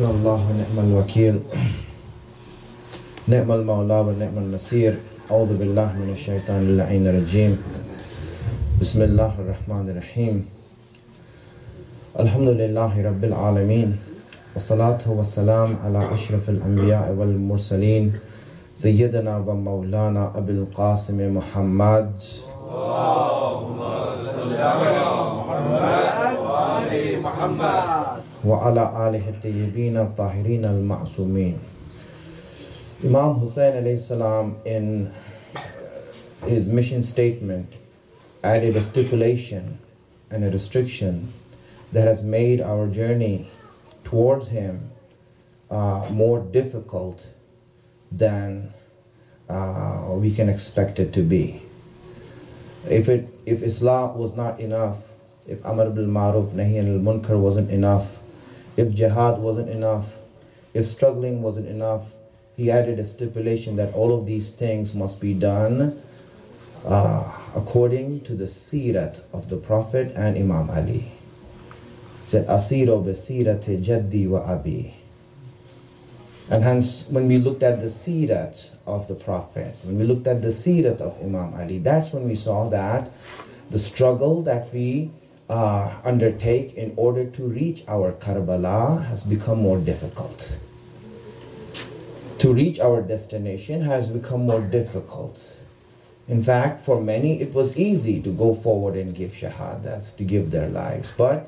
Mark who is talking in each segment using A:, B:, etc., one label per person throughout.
A: Allah wa ni'mal wakil, ni'mal mawla wa ni'mal nasir. A'udhu billahi minash shaitanir la'inir rajim. Bismillahir rahmanir rahim. Alhamdulillahi rabbil alameen. Wa salatu wa salam ala ashrafil anbiya wal mursaleen. Sayyidina wa maulana Abil Qasim Muhammad. Allahumma salli ala Muhammad wa ali Muhammad. Wa ala alihi tayyibin al-tahirin al-ma'sumin. Imam Hussain alayhi salam in his mission statement added a stipulation and a restriction that has made our journey towards him more difficult than we can expect it to be. If Islah was not enough, if Amr bil Ma'ruf Nahi anil Munkar wasn't enough, if jihad wasn't enough, if struggling wasn't enough, he added a stipulation that all of these things must be done according to the sirat of the Prophet and Imam Ali. He said, Asiro bi sirati jaddi wa abi. And hence, when we looked at the sirat of the Prophet, when we looked at the sirat of Imam Ali, that's when we saw that the struggle that we undertake in order to reach our Karbala has become more difficult. To reach our destination has become more difficult. In fact, for many it was easy to go forward and give shahadat, to give their lives. But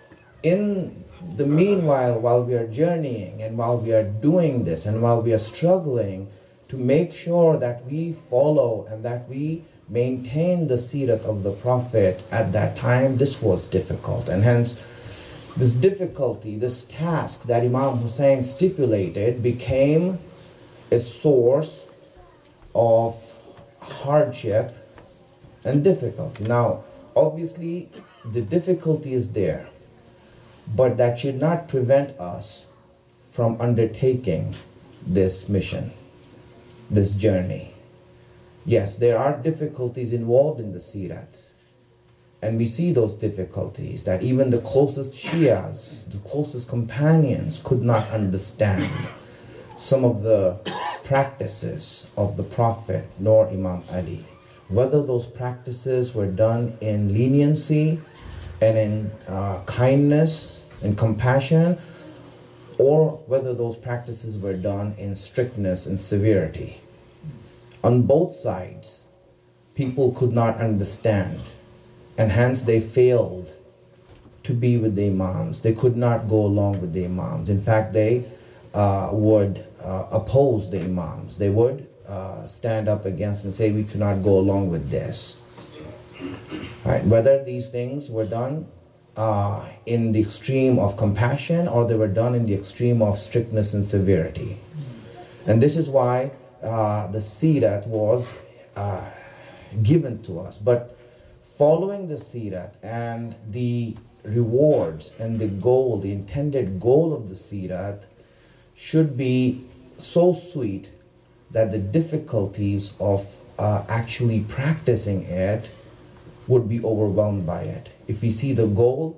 A: in the meanwhile, while we are journeying and while we are doing this and while we are struggling to make sure that we follow and that we maintain the sirat of the Prophet at that time, this was difficult. And hence, this difficulty, this task that Imam Hussain stipulated became a source of hardship and difficulty. Now, obviously, the difficulty is there, but that should not prevent us from undertaking this mission, this journey. Yes, there are difficulties involved in the sirat, and we see those difficulties that even the closest Shias, the closest companions could not understand some of the practices of the Prophet nor Imam Ali. Whether those practices were done in leniency and in kindness and compassion, or whether those practices were done in strictness and severity. On both sides, people could not understand, and hence they failed to be with the Imams. They could not go along with the Imams. In fact, they would oppose the Imams. They would stand up against and say, we cannot go along with this. Right? Whether these things were done in the extreme of compassion or they were done in the extreme of strictness and severity. And this is why the sirat was given to us. But following the sirat and the rewards and the goal, the intended goal of the sirat should be so sweet that the difficulties of actually practicing it would be overwhelmed by it. If we see the goal,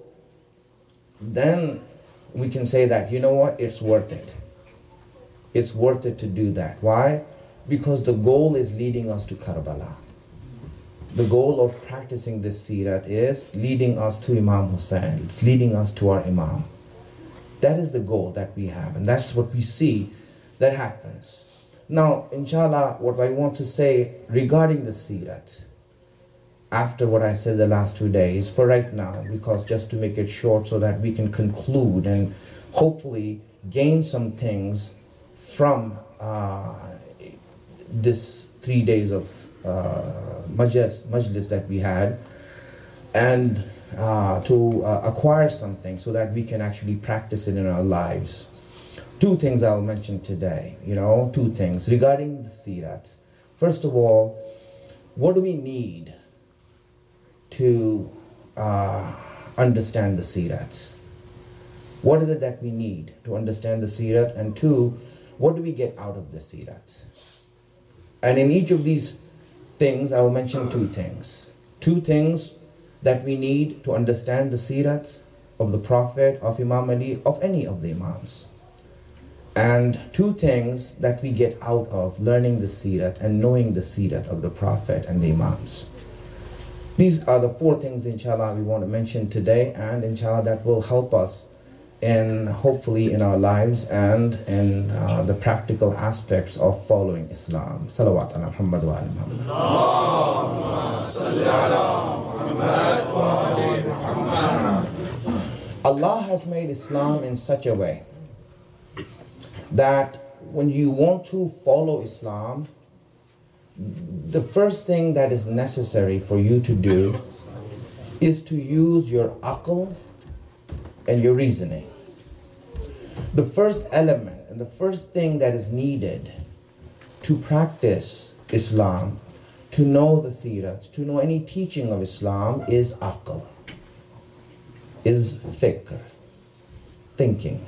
A: then we can say that, you know what, it's worth it. It's worth it to do that. Why? Because the goal is leading us to Karbala. The goal of practicing this sirat is leading us to Imam Hussain. It's leading us to our Imam. That is the goal that we have, and that's what we see that happens. Now, inshallah, what I want to say regarding the sirat, after what I said the last 2 days, for right now, because just to make it short so that we can conclude and hopefully gain some things from this 3 days of majlis that we had, and to acquire something so that we can actually practice it in our lives. 2 things I'll mention today, 2 things regarding the sirat. First of all, what do we need to understand the sirat? What is it that we need to understand the sirat? And 2, what do we get out of the sirat? And in each of these things, I will mention 2 things. 2 things that we need to understand the sirat of the Prophet, of Imam Ali, of any of the Imams. And two things that we get out of learning the Sirat and knowing the Sirat of the Prophet and the Imams. These are the four things, inshallah, we want to mention today, and inshallah that will help us in, hopefully, in our lives and in the practical aspects of following Islam. Salawat ala Muhammad wa ala Muhammad. Allah has made Islam in such a way that when you want to follow Islam, the first thing that is necessary for you to do is to use your aql and your reasoning. The first element and the first thing that is needed to practice Islam, to know the Sirat, to know any teaching of Islam, is aql, is fikr, thinking.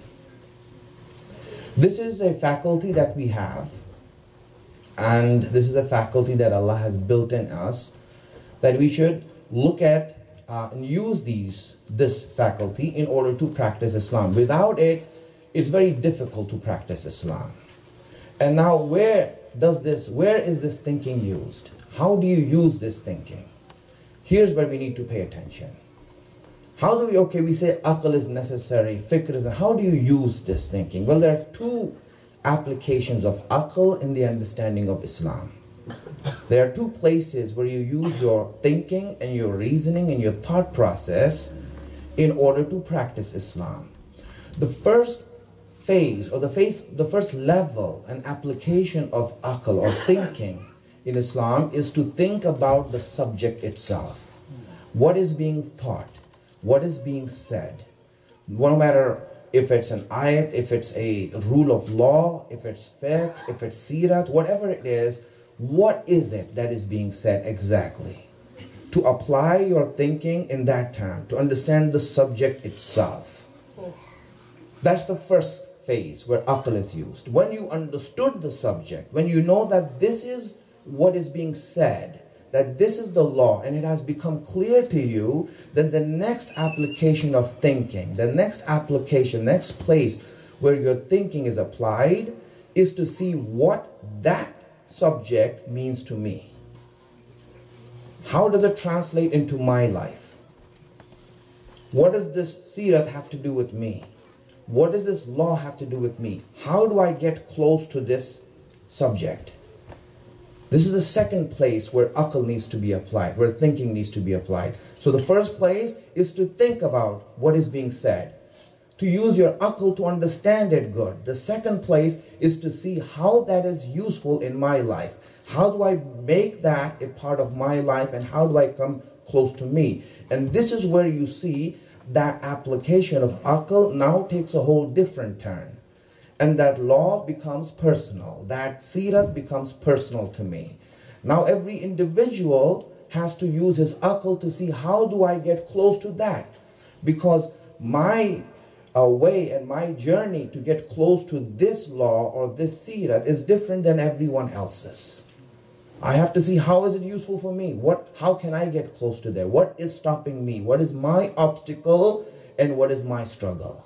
A: This is a faculty that we have, and this is a faculty that Allah has built in us, that we should look at and use this faculty in order to practice Islam. Without it, it's very difficult to practice Islam. And now where is this thinking used? How do you use this thinking? Here's where we need to pay attention. How do we say aql is necessary, fikr is, how do you use this thinking? Well, there are two applications of aql in the understanding of Islam. There are two places where you use your thinking and your reasoning and your thought process in order to practice Islam. The first phase, or the first level and application of aql or thinking in Islam is to think about the subject itself. What is being taught? What is being said? No matter if it's an ayat, if it's a rule of law, if it's fiqh, if it's sirat, whatever it is, what is it that is being said exactly? To apply your thinking in that term, to understand the subject itself. That's the first phase where aql is used. When you understood the subject, when you know that this is what is being said, that this is the law, and it has become clear to you, then the next application of thinking, the next application, next place where your thinking is applied is to see what that subject means to me. How does it translate into my life? What does this sirat have to do with me? What does this law have to do with me? How do I get close to this subject? This is the second place where aql needs to be applied, where thinking needs to be applied. So the first place is to think about what is being said, to use your aql to understand it good. The second place is to see how that is useful in my life. How do I make that a part of my life, and how do I come close to me? And this is where you see that application of aql now takes a whole different turn. And that law becomes personal. That sirat becomes personal to me. Now every individual has to use his aql to see how do I get close to that. Because my way and my journey to get close to this law or this sirat is different than everyone else's. I have to see how is it useful for me. How can I get close to there? What is stopping me? What is my obstacle and what is my struggle?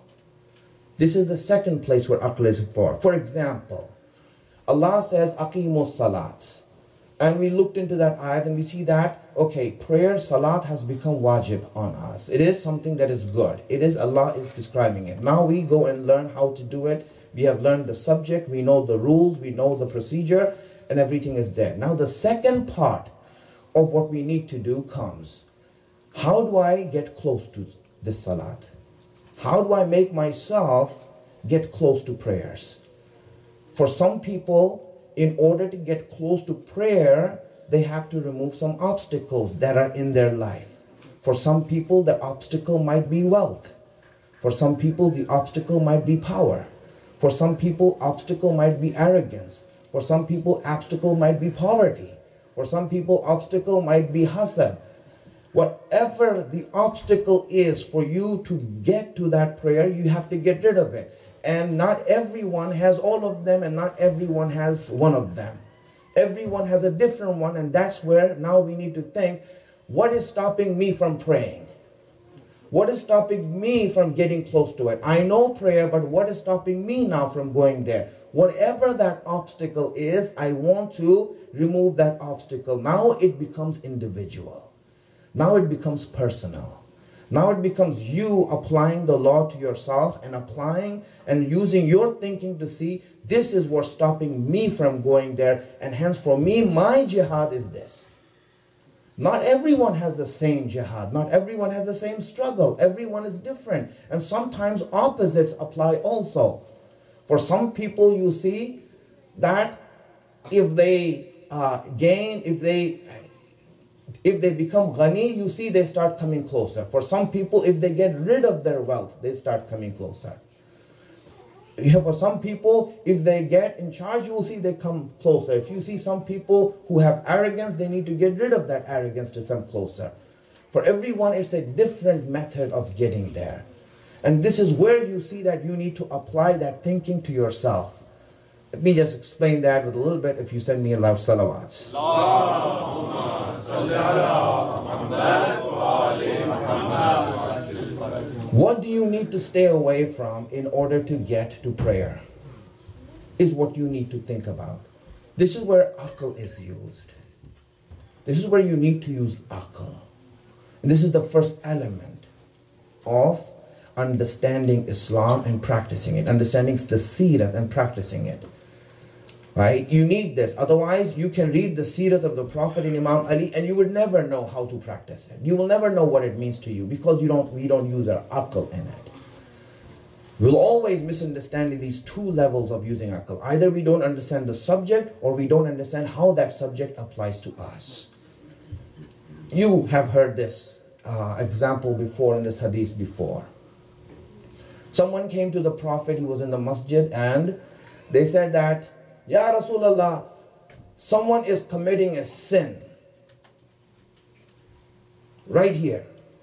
A: This is the second place where aql is for. For example, Allah says, Aqimus salat. And we looked into that ayat and we see that, okay, prayer, salat has become wajib on us. It is something that is good. It is, Allah is describing it. Now we go and learn how to do it. We have learned the subject, we know the rules, we know the procedure, and everything is there. Now the second part of what we need to do comes. How do I get close to this salat? How do I make myself get close to prayers? For some people, in order to get close to prayer, they have to remove some obstacles that are in their life. For some people, the obstacle might be wealth. For some people, the obstacle might be power. For some people, obstacle might be arrogance. For some people, obstacle might be poverty. For some people, obstacle might be hasad. Whatever the obstacle is for you to get to that prayer, you have to get rid of it. And not everyone has all of them, and not everyone has one of them. Everyone has a different one, and that's where now we need to think, what is stopping me from praying? What is stopping me from getting close to it? I know prayer, but what is stopping me now from going there? Whatever that obstacle is, I want to remove that obstacle. Now it becomes individual. Now it becomes personal. Now it becomes you applying the law to yourself and applying and using your thinking to see this is what's stopping me from going there, and hence for me, my jihad is this. Not everyone has the same jihad. Not everyone has the same struggle. Everyone is different. And sometimes opposites apply also. For some people, you see that if they if they become ghani, you see they start coming closer. For some people, if they get rid of their wealth, they start coming closer. For some people, if they get in charge, you will see they come closer. If you see some people who have arrogance, they need to get rid of that arrogance to come closer. For everyone, it's a different method of getting there. And this is where you see that you need to apply that thinking to yourself. Let me just explain that with a little bit if you send me a lot of salawats. What do you need to stay away from in order to get to prayer? Is what you need to think about. This is where aql is used. This is where you need to use aql. And this is the first element of understanding Islam and practicing it. Understanding the seerah and practicing it. Right? You need this. Otherwise, you can read the seerah of the Prophet and Imam Ali and you would never know how to practice it. You will never know what it means to you because we don't use our aql in it. We'll always misunderstand these two levels of using aql. Either we don't understand the subject or we don't understand how that subject applies to us. You have heard this example before in this hadith before. Someone came to the Prophet, he was in the masjid, and they said that, Ya Rasulullah, someone is committing a sin right here.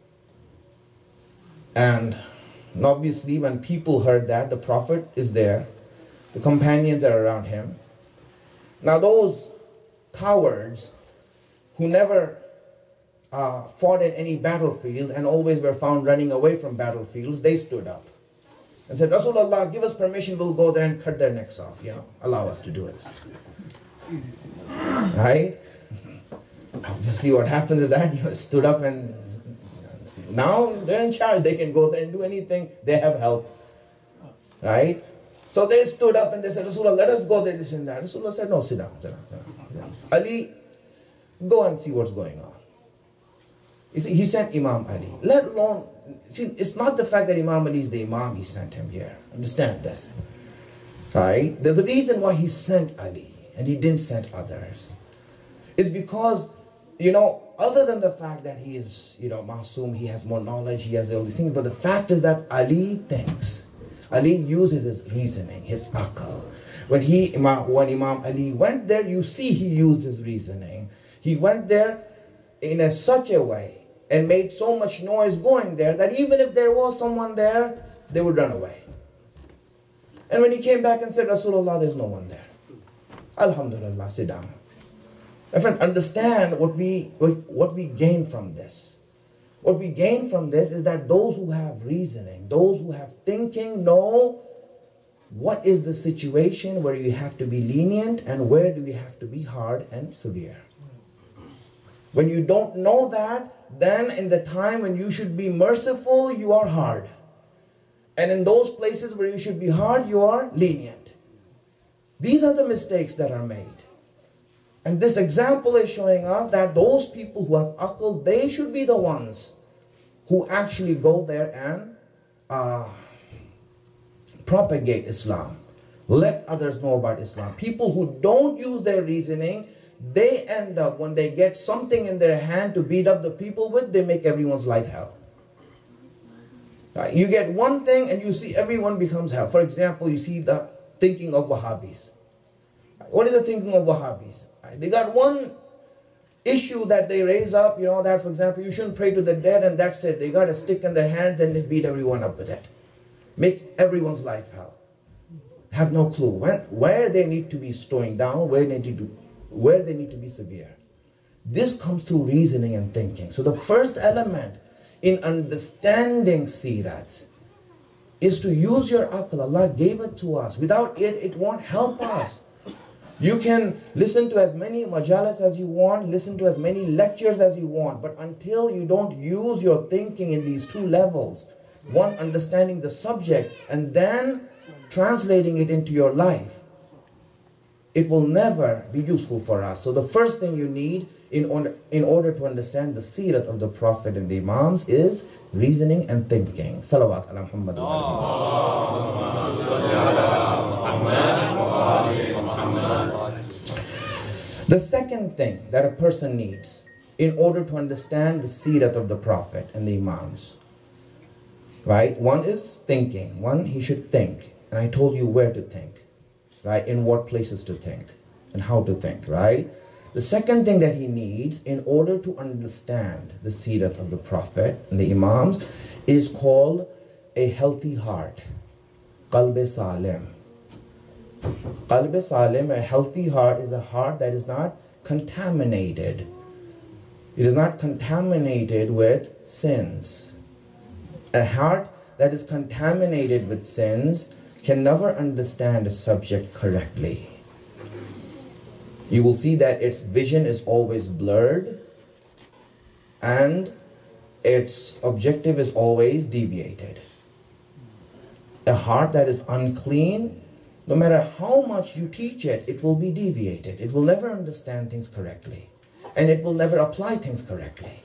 A: And obviously when people heard that, the Prophet is there, the companions are around him. Now those cowards who never fought in any battlefield and always were found running away from battlefields, they stood up and said, Rasulullah, give us permission, we'll go there and cut their necks off, allow us to do it. Right? Obviously what happens is that stood up and now they're in charge, they can go there and do anything, they have help. Right? So they stood up and they said, Rasulullah, let us go there, this and that. Rasulullah said, no, sit down. Ali, go and see what's going on. You see, he sent Imam Ali. Let alone, see, it's not the fact that Imam Ali is the Imam, he sent him here. Understand this. Right? There's a reason why he sent Ali and he didn't send others. It's because, other than the fact that he is, masoom, he has more knowledge, he has all these things, but the fact is that Ali thinks. Ali uses his reasoning, his aql. When Imam Ali went there, you see he used his reasoning. He went there in such a way and made so much noise going there that even if there was someone there, they would run away. And when he came back and said, Rasulullah, there's no one there. Alhamdulillah, sit down. My friend, understand what we gain from this. What we gain from this is that those who have reasoning, those who have thinking, know what is the situation where you have to be lenient and where do we have to be hard and severe. When you don't know that, then in the time when you should be merciful, you are hard. And in those places where you should be hard, you are lenient. These are the mistakes that are made. And this example is showing us that those people who have aql, they should be the ones who actually go there and propagate Islam. Let others know about Islam. People who don't use their reasoning, they end up, when they get something in their hand to beat up the people with, they make everyone's life hell. Right? You get one thing and you see everyone becomes hell. For example, you see the thinking of Wahhabis. What is the thinking of Wahhabis? Right? They got one issue that they raise up, that for example, you shouldn't pray to the dead and that's it. They got a stick in their hands and they beat everyone up with it. Make everyone's life hell. Have no clue where they need to be slowing down, where they need to be severe. This comes through reasoning and thinking. So the first element in understanding Sirat is to use your aql. Allah gave it to us. Without it, it won't help us. You can listen to as many majalis as you want, listen to as many lectures as you want, but until you don't use your thinking in these two levels, one, understanding the subject and then translating it into your life, it will never be useful for us. So the first thing you need in order to understand the seerat of the Prophet and the Imams is reasoning and thinking. Salawat ala Muhammad wa ali. The second thing that a person needs in order to understand the seerat of the Prophet and the Imams, right? One is thinking. One, he should think. And I told you where to think, right? In what places to think and how to think, right? The second thing that he needs in order to understand the seerat of the Prophet and the Imams is called a healthy heart. Qalb Salim. Qalb Salim, a healthy heart, is a heart that is not contaminated. It is not contaminated with sins. A heart that is contaminated with sins can never understand a subject correctly. You will see that its vision is always blurred and its objective is always deviated. A heart that is unclean, no matter how much you teach it, it will be deviated. It will never understand things correctly. And it will never apply things correctly.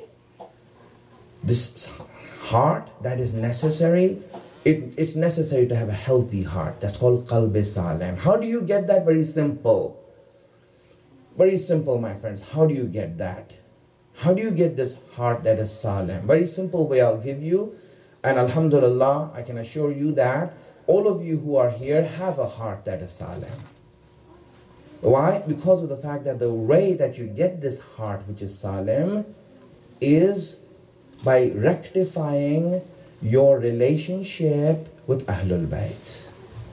A: This heart that is necessary, it's necessary to have a healthy heart. That's called Qalb Salim. How do you get that? Very simple. Very simple, my friends. How do you get that? How do you get this heart that is Salim? Very simple way I'll give you. And alhamdulillah, I can assure you that all of you who are here have a heart that is Salim. Why? Because of the fact that the way that you get this heart which is Salim is by rectifying your relationship with Ahlul Bayt.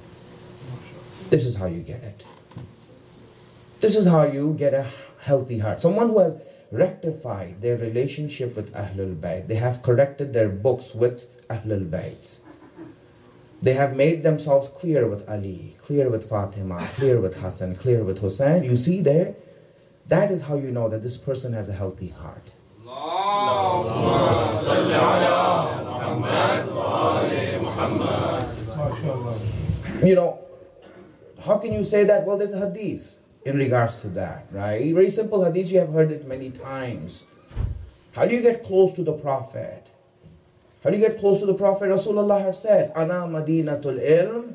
A: This is how you get it. This is how you get a healthy heart. Someone who has rectified their relationship with Ahlul Bayt, they have corrected their books with Ahlul Bayt. They have made themselves clear with Ali, clear with Fatima, clear with Hassan, clear with Hussein. You see there, that is how you know that this person has a healthy heart. You know, how can you say that? Well, there's a hadith in regards to that, right? Very simple hadith, you have heard it many times. How do you get close to the Prophet? How do you get close to the Prophet? Rasulullah has said, Ana Madinatul Ilm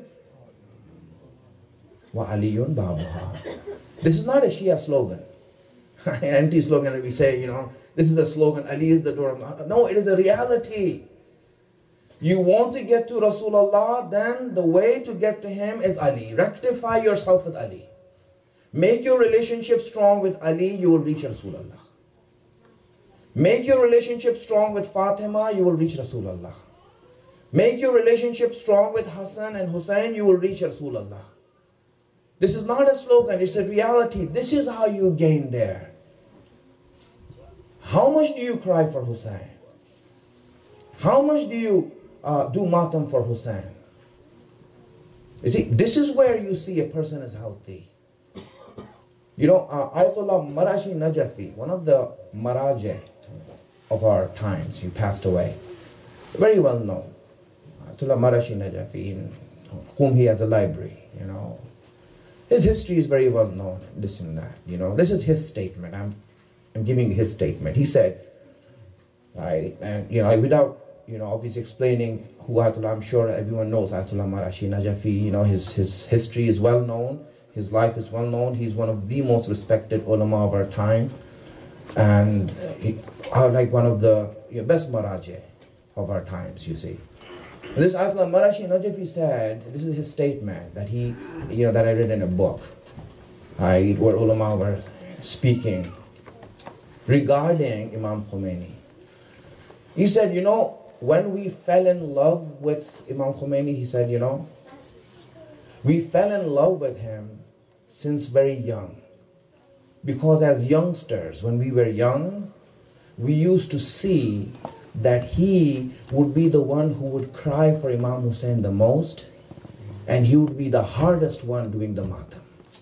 A: wa Aliyun Babuha. This is not a Shia slogan, an empty slogan that we say, you know, this is a slogan, Ali is the door of Allah. No, it is a reality. You want to get to Rasulullah, then the way to get to him is Ali. Rectify yourself with Ali. Make your relationship strong with Ali, you will reach Rasulullah. Make your relationship strong with Fatima, you will reach Rasulullah. Make your relationship strong with Hassan and Hussein, you will reach Rasulullah. This is not a slogan, it's a reality. This is how you gain there. How much do you cry for Hussein? How much do you do matam for Hussein? You see, this is where you see a person is healthy. You know, Ayatollah Marashi Najafi, one of the Marajeh of our times, he passed away. Very well known. Ayatollah Marashi Najafi, in whom he has a library, you know. His history is very well known, this and that, you know. This is his statement. I'm giving his statement. He said, right, and you know, without, you know, obviously explaining who Ayatollah, I'm sure everyone knows Ayatollah Marashi Najafi, you know, his history is well known. His life is well known. He's one of the most respected ulama of our time. And like one of the best marajeh of our times, you see. And this Ayatollah Marashi Najafi said, this is his statement that he, you know, that I read in a book, where ulama were speaking regarding Imam Khomeini. He said, you know, when we fell in love with Imam Khomeini, he said, you know, we fell in love with him since very young. Because as youngsters, when we were young, we used to see that he would be the one who would cry for Imam Hussein the most, and he would be the hardest one doing the matam.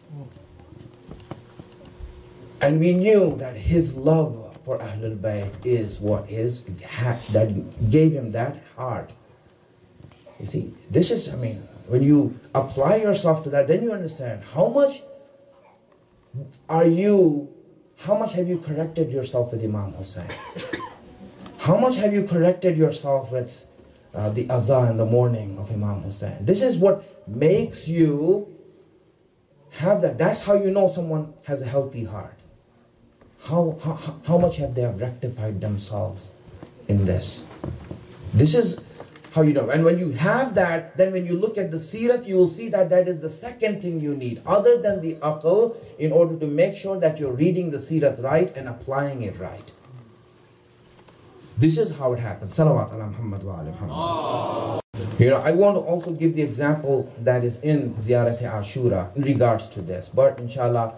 A: And we knew that his love for Ahlul Bayt is what is that gave him that heart. You see, this is, when you apply yourself to that, then you understand how much have you corrected yourself with Imam Hussein? How much have you corrected yourself with the azan in the morning of Imam Hussein? This is what makes you have that. That's how you know someone has a healthy heart. How much have they rectified themselves in this? This is how you know. And when you have that, then when you look at the seerat, you will see that that is the second thing you need, other than the aql, in order to make sure that you're reading the seerat right and applying it right. This is how it happens. Salawat ala Muhammad wa ala Muhammad. I want to also give the example that is in Ziyarat Ashura in regards to this. But inshallah,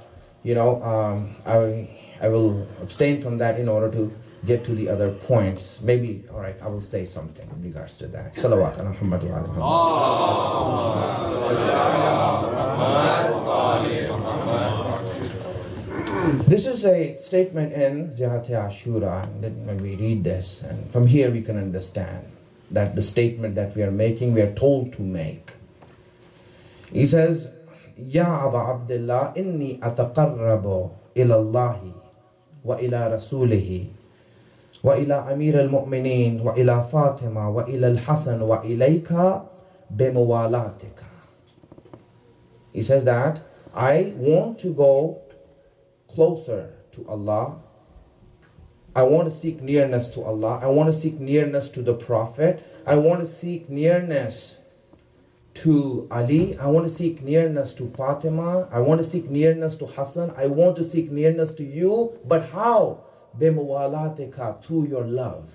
A: I will abstain from that in order to get to the other points. Maybe, all right, I will say something in regards to that. Salawat ala Muhammad wa ala Muhammad. This is a statement in Ziyarat Ashura. When we read this, and from here we can understand that the statement that we are making, we are told to make. He says, Ya Aba Abdullah, inni ataqarrabu ila Allahi wa ila Rasulihi wa ila Amir al-Mu'mineen wa ila Fatima wa ila al-Hasan wa ilayka bimuwalatika. He says that I want to go closer to Allah. I want to seek nearness to Allah. I want to seek nearness to the Prophet. I want to seek nearness to Ali. I want to seek nearness to Fatima. I want to seek nearness to Hassan. I want to seek nearness to you. But how? Bimuwalatika, through your love.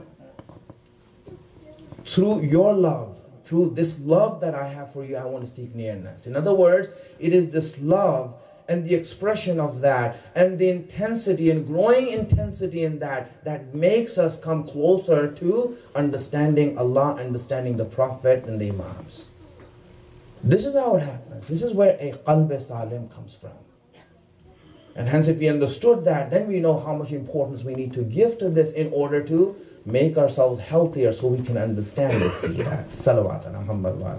A: Through your love. Through this love that I have for you, I want to seek nearness. In other words, it is this love and the expression of that and the intensity and growing intensity in that makes us come closer to understanding Allah, understanding the Prophet and the Imams. This is how it happens. This is where a qalb salim comes from. And hence if we understood that, then we know how much importance we need to give to this in order to make ourselves healthier so we can understand this seerah. Salawat ala Muhammad wa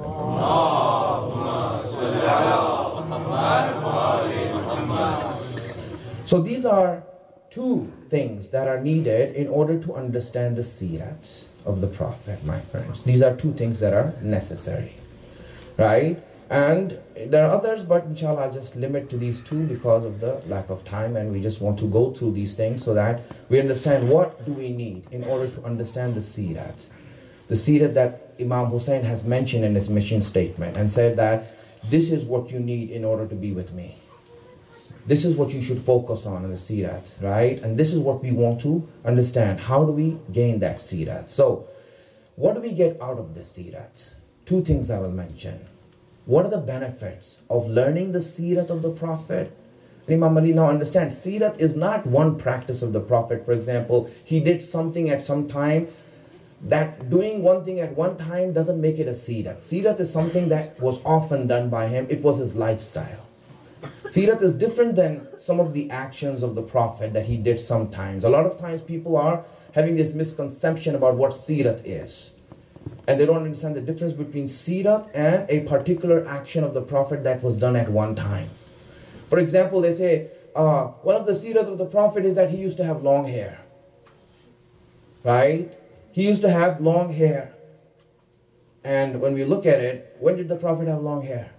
A: ala. So these are two things that are needed in order to understand the seerah of the Prophet, my friends. These are two things that are necessary. Right? And there are others, but inshallah I'll just limit to these two because of the lack of time, and we just want to go through these things so that we understand what do we need in order to understand the seerat. The seerat that Imam Hussein has mentioned in his mission statement and said that this is what you need in order to be with me. This is what you should focus on in the seerat, right? And this is what we want to understand. How do we gain that seerat? So, what do we get out of this seerat? Two things I will mention. What are the benefits of learning the seerat of the Prophet? Imam Ali now understands, seerat is not one practice of the Prophet. For example, he did something at some time. That doing one thing at one time doesn't make it a seerat. Seerat is something that was often done by him. It was his lifestyle. Seerat is different than some of the actions of the Prophet that he did sometimes. A lot of times people are having this misconception about what seerat is. And they don't understand the difference between seerat and a particular action of the Prophet that was done at one time. For example, they say, one of the seerat of the Prophet is that he used to have long hair. Right? He used to have long hair. And when we look at it, when did the Prophet have long hair?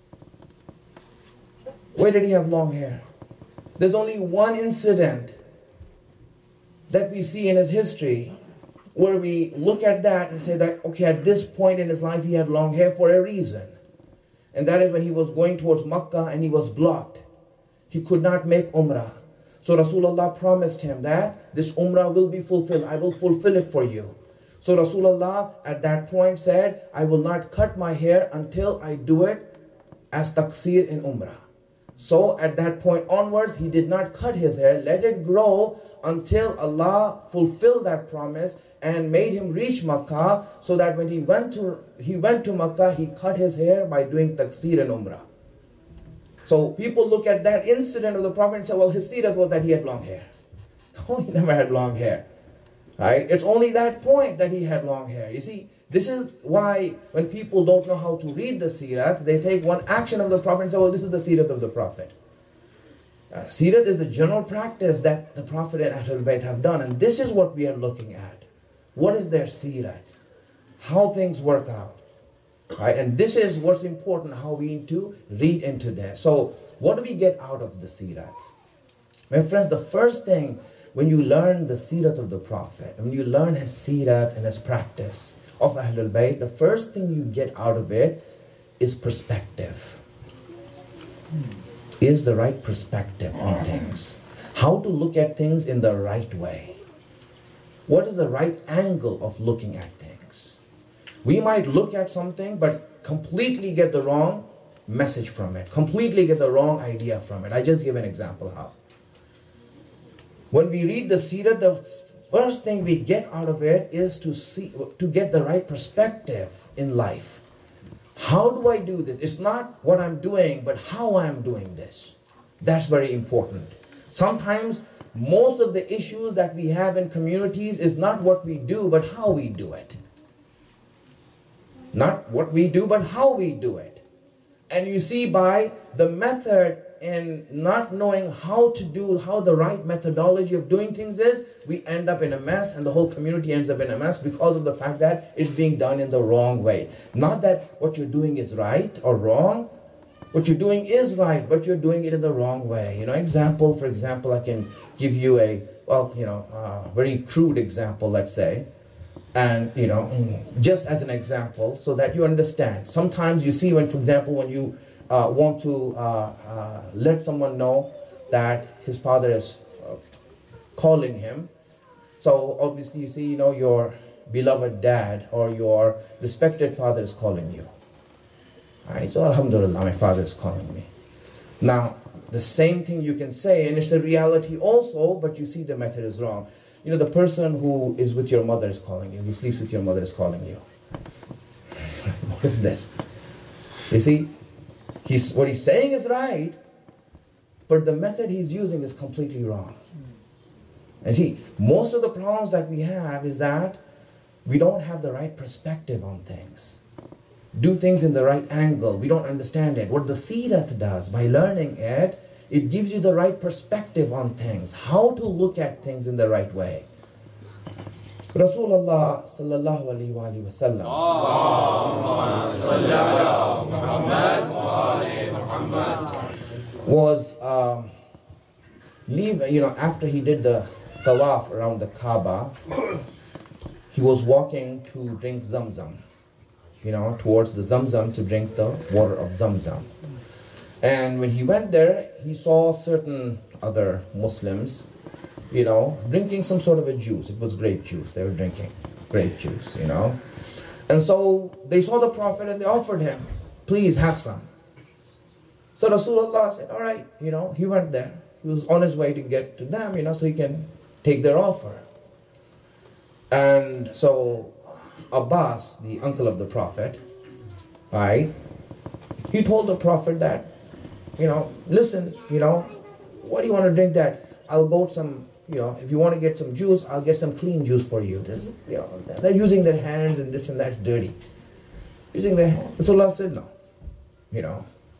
A: Where did he have long hair? There's only one incident that we see in his history where we look at that and say that, okay, at this point in his life he had long hair for a reason. And that is when he was going towards Makkah and he was blocked. He could not make Umrah. So Rasulullah promised him that this Umrah will be fulfilled. I will fulfill it for you. So Rasulullah at that point said, I will not cut my hair until I do it as taqseer in Umrah. So at that point onwards, he did not cut his hair, let it grow until Allah fulfilled that promise and made him reach Makkah, so that when he went to Makkah, he cut his hair by doing taqseer and umrah. So people look at that incident of the Prophet and say, well, his seerah was that he had long hair. No, he never had long hair. Right? It's only that point that he had long hair. You see, this is why when people don't know how to read the seerah, they take one action of the Prophet and say, well, this is the seerah of the Prophet. Seerah is the general practice that the Prophet and Ahlul Bayt have done. And this is what we are looking at. What is their seerah? How things work out. Right? And this is what's important, how we need to read into this. So, what do we get out of the seerah? My friends, the first thing when you learn the seerah of the Prophet, when you learn his seerah and his practice of Ahlul Bayt, the first thing you get out of it is perspective. Is the right perspective on things. How to look at things in the right way. What is the right angle of looking at things? We might look at something but completely get the wrong message from it. Completely get the wrong idea from it. I just give an example how. When we read the seerah, the first thing we get out of it is to get the right perspective in life. How do I do this? It's not what I'm doing, but how I'm doing this. That's very important. Sometimes most of the issues that we have in communities is not what we do, but how we do it. Not what we do, but how we do it. And you see, by the method and not knowing how the right methodology of doing things is, we end up in a mess, and the whole community ends up in a mess because of the fact that it's being done in the wrong way. Not that what you're doing is right or wrong. What you're doing is right, but you're doing it in the wrong way. For example, I can give you a very crude example, let's say. And, just as an example, so that you understand. Sometimes you see when, for example, when you want to let someone know that his father is calling him. So obviously you see, your beloved dad or your respected father is calling you. Alright, so alhamdulillah, my father is calling me. Now, the same thing you can say, and it's a reality also, but you see the method is wrong. The person who is with your mother is calling you, who sleeps with your mother is calling you. What is this? You see, what he's saying is right, but the method he's using is completely wrong. And see, most of the problems that we have is that we don't have the right perspective on things. Do things in the right angle. We don't understand it. What the seerah does, by learning it, it gives you the right perspective on things. How to look at things in the right way. Rasulullah sallallahu alaihi wasallam was after he did the tawaf around the Kaaba, he was walking to drink Zamzam, towards the Zamzam to drink the water of Zamzam. And when he went there, he saw certain other Muslims, drinking some sort of a juice. It was grape juice. They were drinking grape juice, And so they saw the Prophet and they offered him, please have some. So Rasulullah said, all right, he went there. He was on his way to get to them, so he can take their offer. And so Abbas, the uncle of the Prophet, right, he told the Prophet that, listen, what do you want to drink that? I'll go some, if you want to get some juice, I'll get some clean juice for you. This, they're using their hands and this and that's dirty. Using their hands. Rasulullah said, no,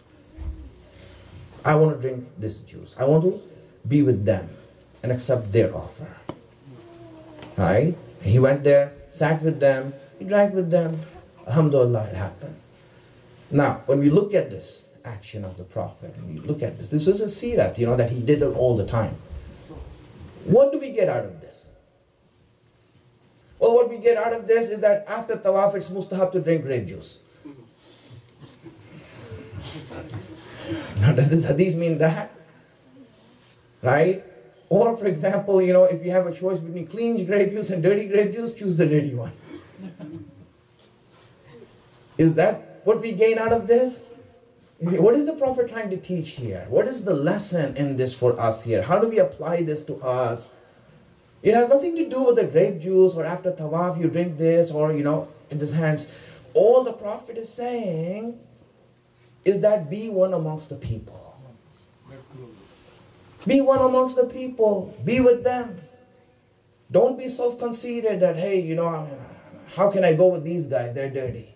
A: I want to drink this juice. I want to be with them and accept their offer. Right? And he went there, sat with them, he drank with them. Alhamdulillah, it happened. Now, when we look at this action of the Prophet, and we look at this is a seerah, that he did it all the time. What do we get out of this? Well, what we get out of this is that after tawaf, it's mustahab to drink grape juice. Now, does this hadith mean that? Right? Or, for example, if you have a choice between clean grape juice and dirty grape juice, choose the dirty one. Is that what we gain out of this? What is the Prophet trying to teach here? What is the lesson in this for us here? How do we apply this to us? It has nothing to do with the grape juice or after tawaf you drink this or, in this hands. All the Prophet is saying is that be one amongst the people. Be one amongst the people. Be with them. Don't be self-conceited that, hey, how can I go with these guys? They're dirty.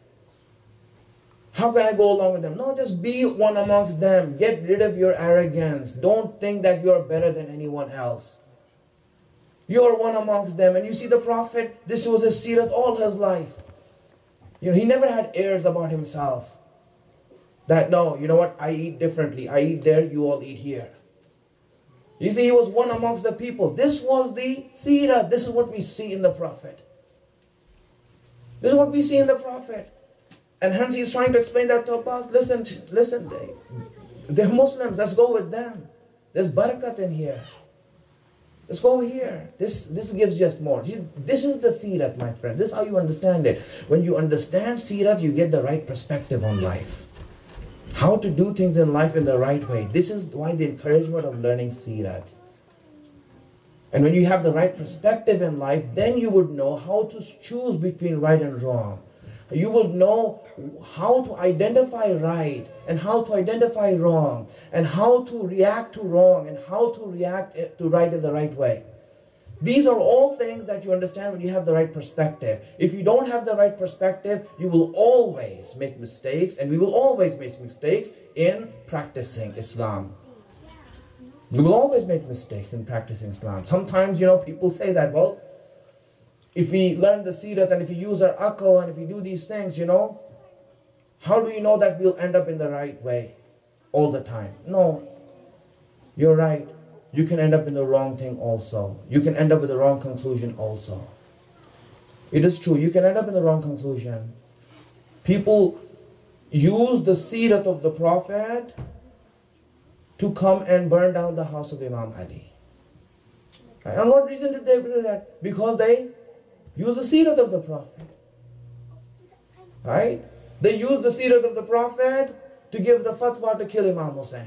A: How can I go along with them? No, just be one amongst them. Get rid of your arrogance. Don't think that you're better than anyone else. You're one amongst them. And you see the Prophet, this was his seerat all his life. He never had airs about himself. That, no, you know what, I eat differently. I eat there, you all eat here. You see, he was one amongst the people. This was the seerah. This is what we see in the Prophet. This is what we see in the Prophet. And hence he's trying to explain that to Abbas. Listen, they're Muslims. Let's go with them. There's barakat in here. Let's go here. This gives just more. This is the seerat, my friend. This is how you understand it. When you understand seerat, you get the right perspective on life. How to do things in life in the right way. This is why the encouragement of learning seerat. And when you have the right perspective in life, then you would know how to choose between right and wrong. You will know how to identify right and how to identify wrong and how to react to wrong and how to react to right in the right way. These are all things that you understand when you have the right perspective. If you don't have the right perspective, you will always make mistakes, and we will always make mistakes in practicing Islam. We will always make mistakes in practicing Islam. Sometimes, people say that, well, if we learn the seerat and if we use our aql and if we do these things, how do you know that we'll end up in the right way all the time? No, you're right. You can end up in the wrong thing also. You can end up with the wrong conclusion also. It is true, you can end up in the wrong conclusion. People use the seerat of the Prophet to come and burn down the house of Imam Ali. Right? And what reason did they do that? Because they use the seerat of the Prophet. Right? They use the seerat of the Prophet to give the fatwa to kill Imam Hussein.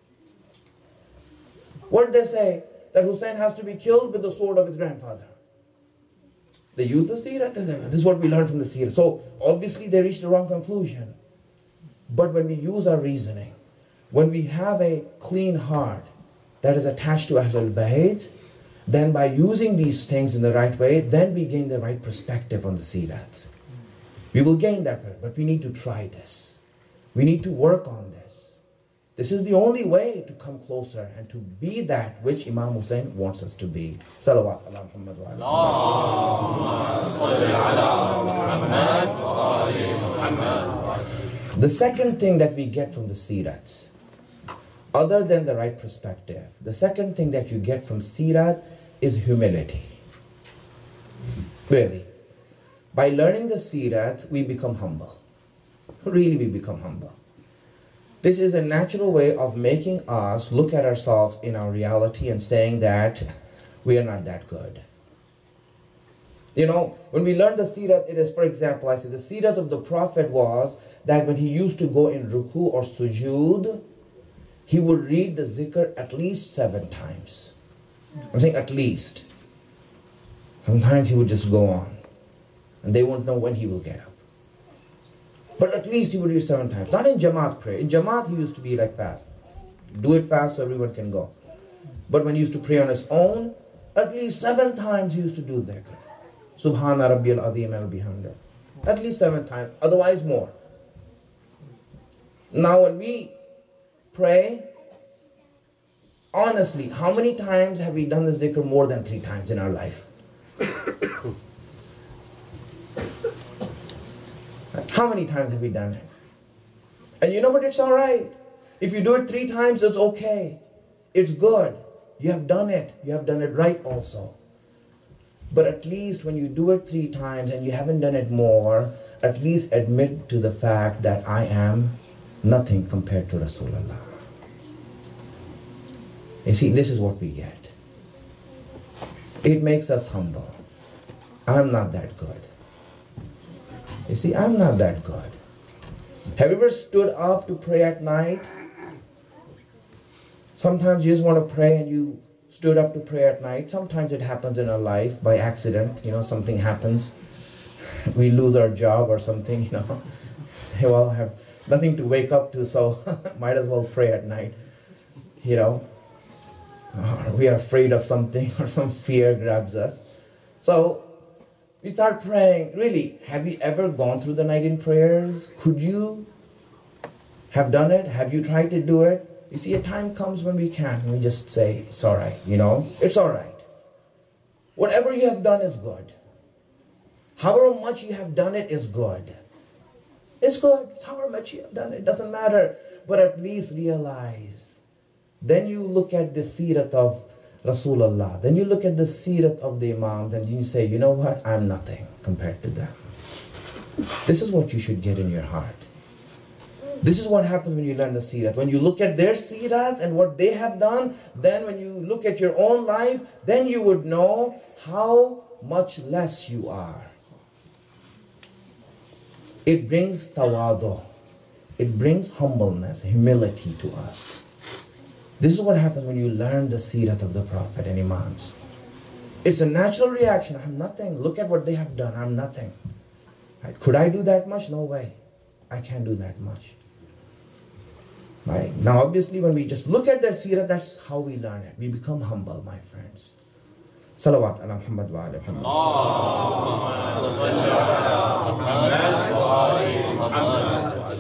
A: What did they say? That Hussein has to be killed with the sword of his grandfather. They use the seerat. This is what we learned from the seerat. So obviously they reached the wrong conclusion. But when we use our reasoning, when we have a clean heart that is attached to Ahlul Bayt, then by using these things in the right way, then we gain the right perspective on the seerat. We will gain that, but we need to try this. We need to work on this. This is the only way to come closer and to be that which Imam Hussein wants us to be. Salawat ala Muhammad wa ala. The second thing that we get from the seerats, other than the right perspective, the second thing that you get from seerat is humility. Really. By learning the seerat, we become humble. Really, we become humble. This is a natural way of making us look at ourselves in our reality and saying that we are not that good. When we learn the seerat, it is, for example, I say the seerat of the Prophet was that when he used to go in ruku or sujood, he would read the zikr at least 7 times. I'm saying at least. Sometimes he would just go on, and they won't know when he will get up. But at least he would read 7 times. Not in Jamaat prayer. In Jamaat he used to be like fast. Do it fast so everyone can go. But when he used to pray on his own, at least 7 times he used to do dhikr. Subhana Rabbiyal Azim wa bihamdah. At least 7 times. Otherwise more. Now when we pray, honestly, how many times have we done this dhikr more than 3 times in our life? How many times have we done it? And you know what? It's alright. If you do it 3 times, it's okay. It's good. You have done it. You have done it right also. But at least when you do it 3 times and you haven't done it more, at least admit to the fact that I am nothing compared to Rasulullah. You see, this is what we get. It makes us humble. I'm not that good. You see, I'm not that good. Have you ever stood up to pray at night? Sometimes you just want to pray and you stood up to pray at night. Sometimes it happens in our life by accident, something happens. We lose our job or something, Say, well, I have nothing to wake up to, so might as well pray at night, Or we are afraid of something or some fear grabs us. So we start praying. Really, have you ever gone through the night in prayers? Could you have done it? Have you tried to do it? You see, a time comes when we can't, and we just say, it's all right, It's all right. Whatever you have done is good. However much you have done it is good. It's good. It's however much you have done it. It doesn't matter. But at least realize. Then you look at the seerat of Rasulullah. Then you look at the seerat of the Imams, and you say, you know what? I'm nothing compared to them. This is what you should get in your heart. This is what happens when you learn the seerat. When you look at their seerat and what they have done, then when you look at your own life, then you would know how much less you are. It brings tawadu. It brings humbleness, humility to us. This is what happens when you learn the seerat of the Prophet and Imams. It's a natural reaction. I'm nothing. Look at what they have done. I'm nothing. Right? Could I do that much? No way. I can't do that much. Right? Now obviously when we just look at their seerah, that's how we learn it. We become humble, my friends. Salawat ala Muhammad wa ala Muhammad.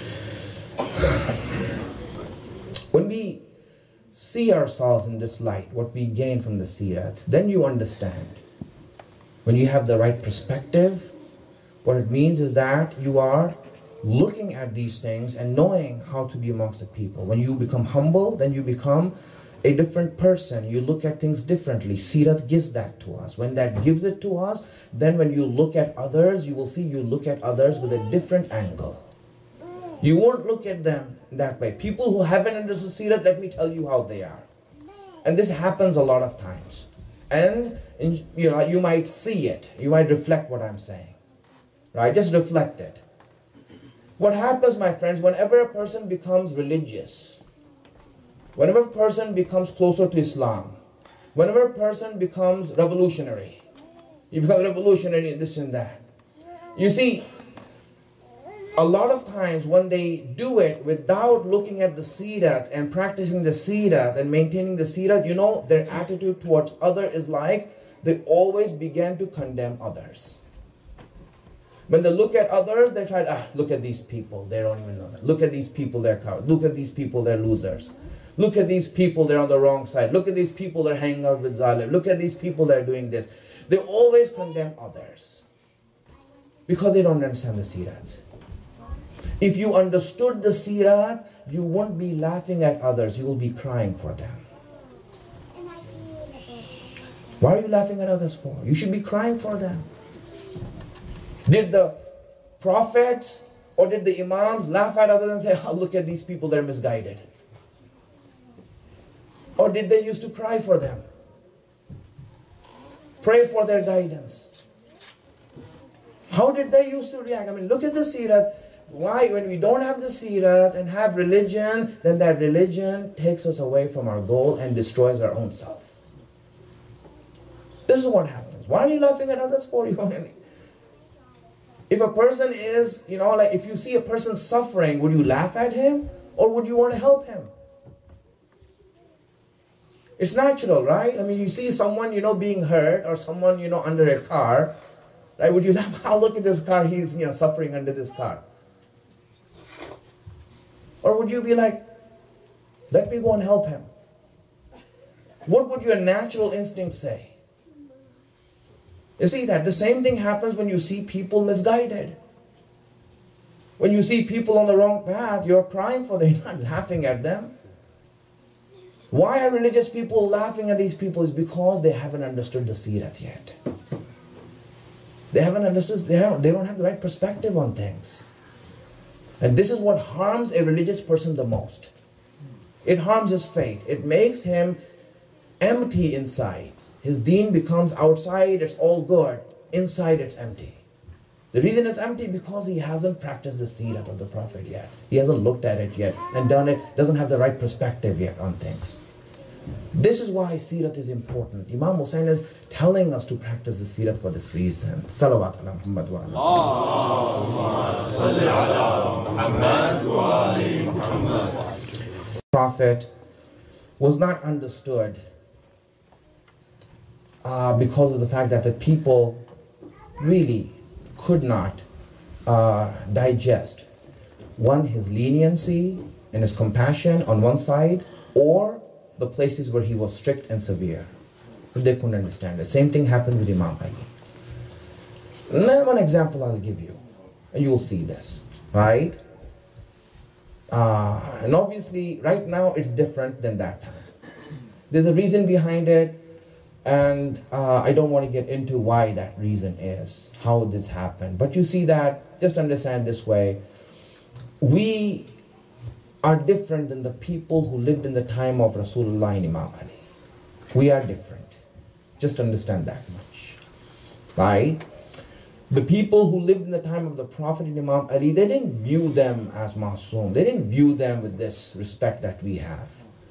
A: When we see ourselves in this light, what we gain from the seerat, then you understand. When you have the right perspective, what it means is that you are looking at these things and knowing how to be amongst the people. When you become humble, then you become a different person. You look at things differently. Seerat gives that to us. When that gives it to us, then when you look at others, you will see you look at others with a different angle. You won't look at them that way. People who haven't understood seerat, let me tell you how they are. And this happens a lot of times. And you might see it. You might reflect what I'm saying. Right? Just reflect it. What happens, my friends, whenever a person becomes religious, whenever a person becomes closer to Islam, whenever a person becomes revolutionary, you become revolutionary in this and that. You see, a lot of times when they do it without looking at the seerat and practicing the seerat and maintaining the seerat, their attitude towards others is like they always begin to condemn others. When they look at others, they try to, look at these people, they don't even know that. Look at these people, they're cowards. Look at these people, they're losers. Look at these people, they're on the wrong side. Look at these people, they're hanging out with Zalim. Look at these people, they're doing this. They always condemn others because they don't understand the seerat. If you understood the seerat, you won't be laughing at others, you will be crying for them. Why are you laughing at others for? You should be crying for them. Did the prophets or did the imams laugh at others and say, oh, look at these people, they're misguided? Or did they used to cry for them? Pray for their guidance? How did they used to react? Look at the seerat. Why, when we don't have the seerat and have religion, then that religion takes us away from our goal and destroys our own self. This is what happens. Why are you laughing at others for? If a person is, if you see a person suffering, would you laugh at him or would you want to help him? It's natural, right? You see someone, being hurt or someone, under a car, right? Would you laugh, oh, look at this car, he's, suffering under this car. Or would you be like, let me go and help him? What would your natural instinct say? You see that the same thing happens when you see people misguided. When you see people on the wrong path, you're crying for them, you're not laughing at them. Why are religious people laughing at these people? Is because they haven't understood the seerat yet. They haven't understood, they don't have the right perspective on things. And this is what harms a religious person the most. It harms his faith. It makes him empty inside. His deen becomes outside, it's all good. Inside, it's empty. The reason it's empty because he hasn't practiced the seerat of the Prophet yet. He hasn't looked at it yet and done it, doesn't have the right perspective yet on things. This is why Sirat is important. Imam Hussain is telling us to practice the Sirat for this reason. Salawat ala Muhammad wa ala. Allahumma salli ala Muhammad wa ali Muhammad. Prophet was not understood because of the fact that the people really could not digest, one, his leniency and his compassion on one side, or the places where he was strict and severe. They couldn't understand it. Same thing happened with Imam Ali. Now, one example I'll give you, and you'll see this, right? And obviously, right now, it's different than that time. There's a reason behind it, and I don't want to get into why that reason is, how this happened. But you see that, just understand this way, we are different than the people who lived in the time of Rasulullah and Imam Ali. We are different. Just understand that much. Right? The people who lived in the time of the Prophet and Imam Ali, they didn't view them as masoom. They didn't view them with this respect that we have.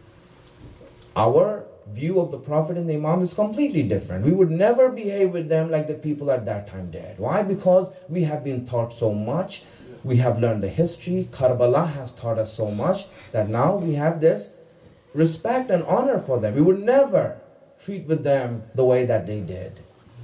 A: Our view of the Prophet and the Imam is completely different. We would never behave with them like the people at that time did. Why? Because we have been taught so much. We have learned the history. Karbala has taught us so much that now we have this respect and honor for them. We would never treat with them the way that they did.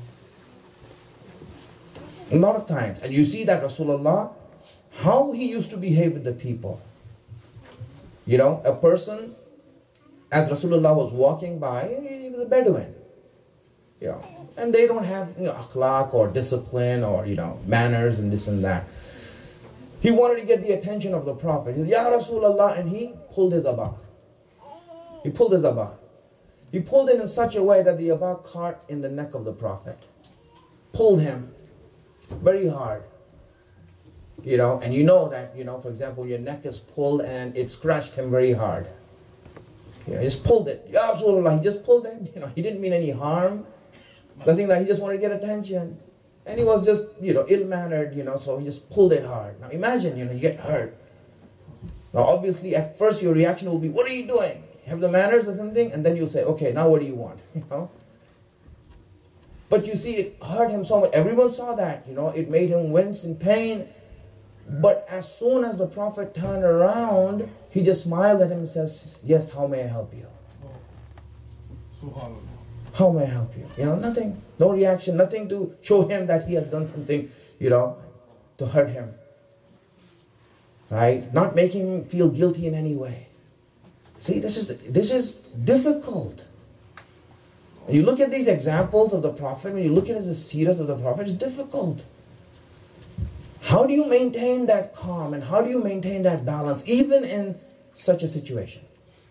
A: A lot of times. And you see that Rasulullah, how he used to behave with the people. You know, a person, as Rasulullah was walking by, he was a Bedouin. You know, and they don't have, akhlaq or discipline or, manners and this and that. He wanted to get the attention of the Prophet. He said, Ya Rasulullah, and he pulled his abba. He pulled his abba. He pulled it in such a way that the abba caught in the neck of the Prophet. Pulled him very hard. And you know that, for example, your neck is pulled and it scratched him very hard. He just pulled it. Ya Rasulullah, he just pulled it. He didn't mean any harm. Nothing like he just wanted to get attention. And he was just, ill-mannered, so he just pulled it hard. Now imagine, you get hurt. Now obviously at first your reaction will be, what are you doing? You have the manners or something? And then you'll say, okay, now what do you want? But you see, it hurt him so much. Everyone saw that, it made him wince in pain. But as soon as the Prophet turned around, he just smiled at him and says, yes, how may I help you? How may I help you? Nothing. No reaction. Nothing to show him that he has done something, to hurt him. Right? Not making him feel guilty in any way. See, this is difficult. When you look at these examples of the Prophet, when you look at the seerah of the Prophet, it's difficult. How do you maintain that calm and how do you maintain that balance even in such a situation?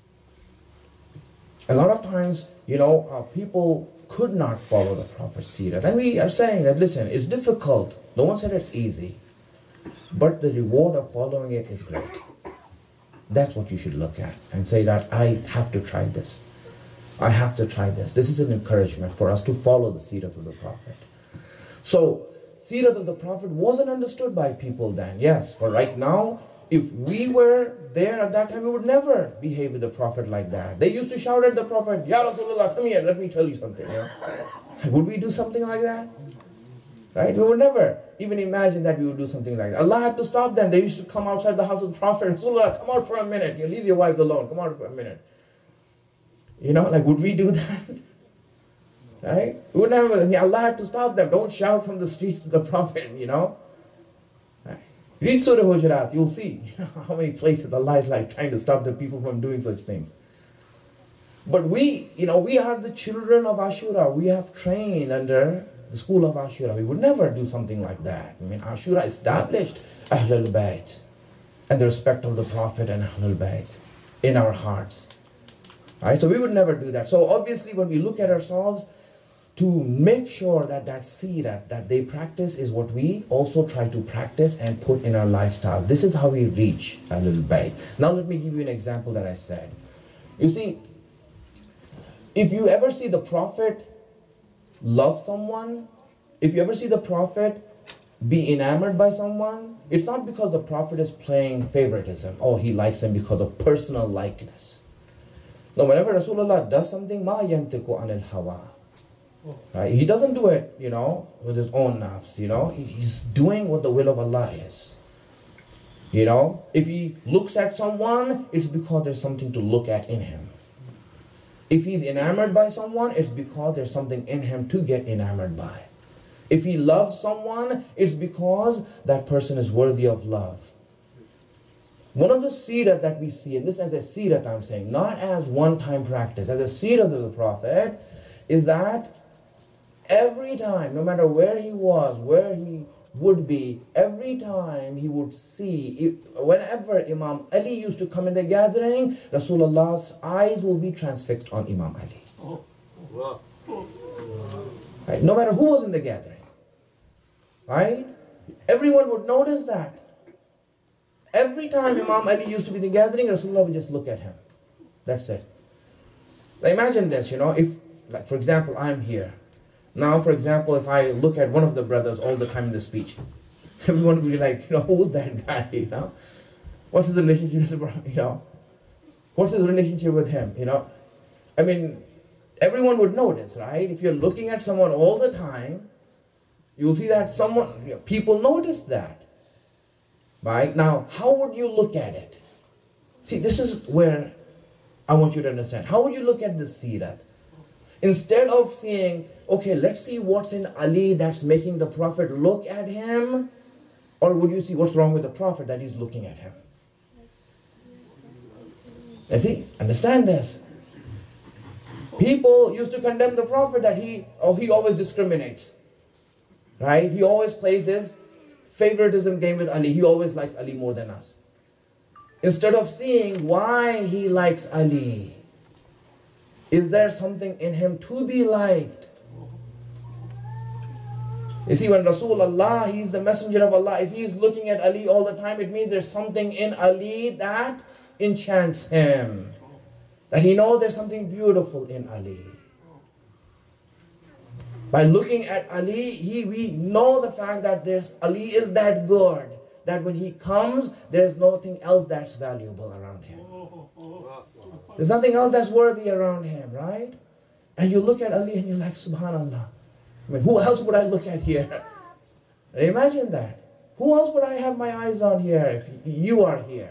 A: A lot of times, people could not follow the Prophet's seerah. And we are saying that, listen, it's difficult. No one said it's easy. But the reward of following it is great. That's what you should look at and say that I have to try this. I have to try this. This is an encouragement for us to follow the seerah of the Prophet. So, seerah of the Prophet wasn't understood by people then. Yes, but right now, if we were there at that time, we would never behave with the Prophet like that. They used to shout at the Prophet, Ya Rasulullah, come here, let me tell you something. Would we do something like that? Right? We would never even imagine that we would do something like that. Allah had to stop them. They used to come outside the house of the Prophet. Rasulullah, come out for a minute. Leave your wives alone. Come out for a minute. Would we do that? Right? We would never. Allah had to stop them. Don't shout from the streets to the Prophet, Right? Read Surah Hujurat, you'll see how many places Allah is trying to stop the people from doing such things. But we are the children of Ashura. We have trained under the school of Ashura. We would never do something like that. Ashura established Ahlul Bayt and the respect of the Prophet and Ahlul Bayt in our hearts. Right? So we would never do that. So obviously when we look at ourselves, to make sure that seerah that they practice is what we also try to practice and put in our lifestyle. This is how we reach Ahlul Bayt. Now let me give you an example that I said. You see, if you ever see the Prophet love someone, if you ever see the Prophet be enamored by someone, it's not because the Prophet is playing favoritism. Oh, he likes him because of personal likeness. No, whenever Rasulullah does something, ma yantiku anil hawa. Right? He doesn't do it, with his own nafs, He's doing what the will of Allah is. If he looks at someone, it's because there's something to look at in him. If he's enamored by someone, it's because there's something in him to get enamored by. If he loves someone, it's because that person is worthy of love. One of the seerat that we see, and this as a seerat I'm saying, not as one-time practice, as a seerat of the Prophet, is that every time, no matter where he was, where he would be, every time he would see, whenever Imam Ali used to come in the gathering, Rasulullah's eyes will be transfixed on Imam Ali. Right? No matter who was in the gathering. Right? Everyone would notice that. Every time Imam Ali used to be in the gathering, Rasulullah would just look at him. That's it. Now imagine this, if, like for example, I'm here. Now, for example, if I look at one of the brothers all the time in the speech, everyone will be like, who's that guy, What's his relationship with the Prophet, What's his relationship with him, I mean, everyone would notice, right? If you're looking at someone all the time, you'll see that people notice that. Right? Now, how would you look at it? See, this is where I want you to understand. How would you look at the seerat? Instead of saying, okay, let's see what's in Ali that's making the Prophet look at him, or would you see what's wrong with the Prophet that he's looking at him? You see, understand this. People used to condemn the Prophet that he always discriminates. Right? He always plays this favoritism game with Ali. He always likes Ali more than us. Instead of seeing why he likes Ali, is there something in him to be liked? You see, when Rasulullah, he's the messenger of Allah, if he's looking at Ali all the time, it means there's something in Ali that enchants him. That he knows there's something beautiful in Ali. By looking at Ali, we know the fact that Ali is that good, that when he comes, there's nothing else that's valuable around him. There's nothing else that's worthy around him, right? And you look at Ali and you're like, subhanallah. I mean, who else would I look at here? Imagine that. Who else would I have my eyes on here if you are here?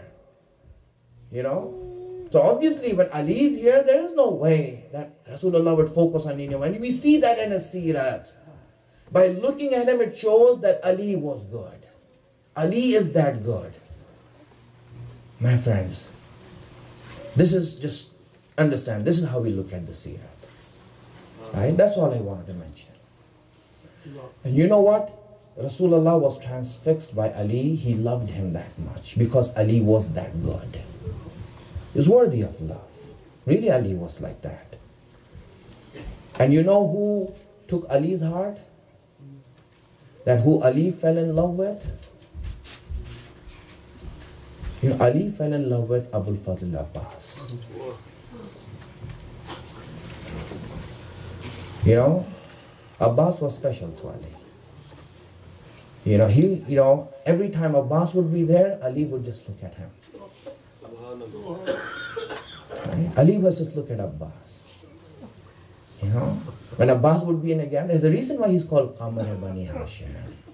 A: So obviously when Ali is here, there is no way that Rasulullah would focus on anyone. And we see that in a seerat. By looking at him, it shows that Ali was good. Ali is that good. My friends, this is just, understand, this is how we look at the seerat. Right? That's all I wanted to mention. And you know what? Rasulullah was transfixed by Ali. He loved him that much because Ali was that good. He was worthy of love. Really, Ali was like that. And you know who took Ali's heart? That who Ali fell in love with? Ali fell in love with Abul Fadl Abbas. Abbas was special to Ali. Every time Abbas would be there, Ali would just look at him. Right? Ali was just look at Abbas. When Abbas would be in a gathering, there's a reason why he's called Qamar Bani Hashim.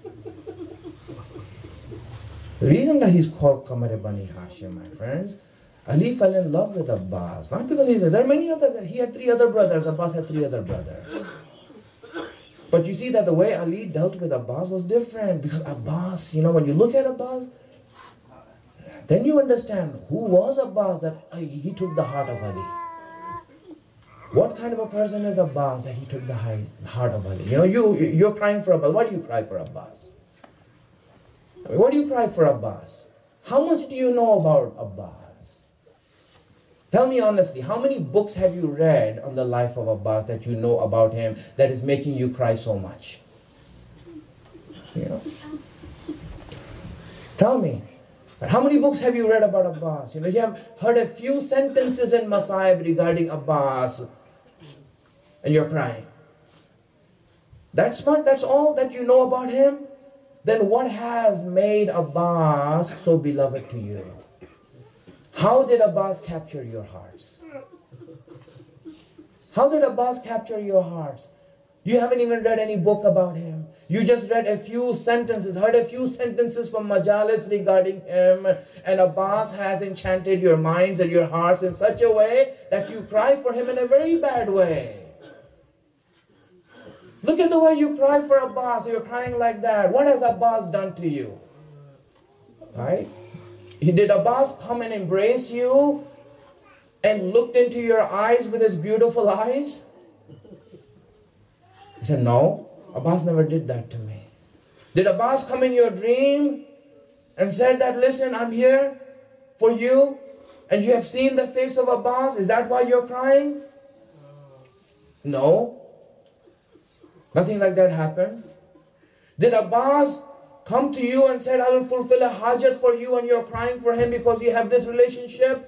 A: The reason that he's called Qamar Bani Hashim, my friends, Ali fell in love with Abbas. Not because he had 3 other brothers, Abbas had 3 other brothers. But you see that the way Ali dealt with Abbas was different. Because Abbas, when you look at Abbas, then you understand who was Abbas, that he took the heart of Ali. What kind of a person is Abbas that he took the heart of Ali? You're crying for Abbas. Why do you cry for Abbas? Why do you cry for Abbas? How much do you know about Abbas? Tell me honestly, how many books have you read on the life of Abbas that you know about him that is making you cry so much? Tell me. How many books have you read about Abbas? You have heard a few sentences in Masaib regarding Abbas and you're crying. That's all that you know about him? Then what has made Abbas so beloved to you? How did Abbas capture your hearts? How did Abbas capture your hearts? You haven't even read any book about him. You just read a few sentences, heard a few sentences from Majalis regarding him, and Abbas has enchanted your minds and your hearts in such a way that you cry for him in a very bad way. Look at the way you cry for Abbas. You're crying like that. What has Abbas done to you? Right? Did Abbas come and embrace you and looked into your eyes with his beautiful eyes? He said, no, Abbas never did that to me. Did Abbas come in your dream and said that, listen, I'm here for you, and you have seen the face of Abbas? Is that why you're crying? No. Nothing like that happened. Did Abbas come to you and said, I will fulfill a hajat for you, and you're crying for him because you have this relationship?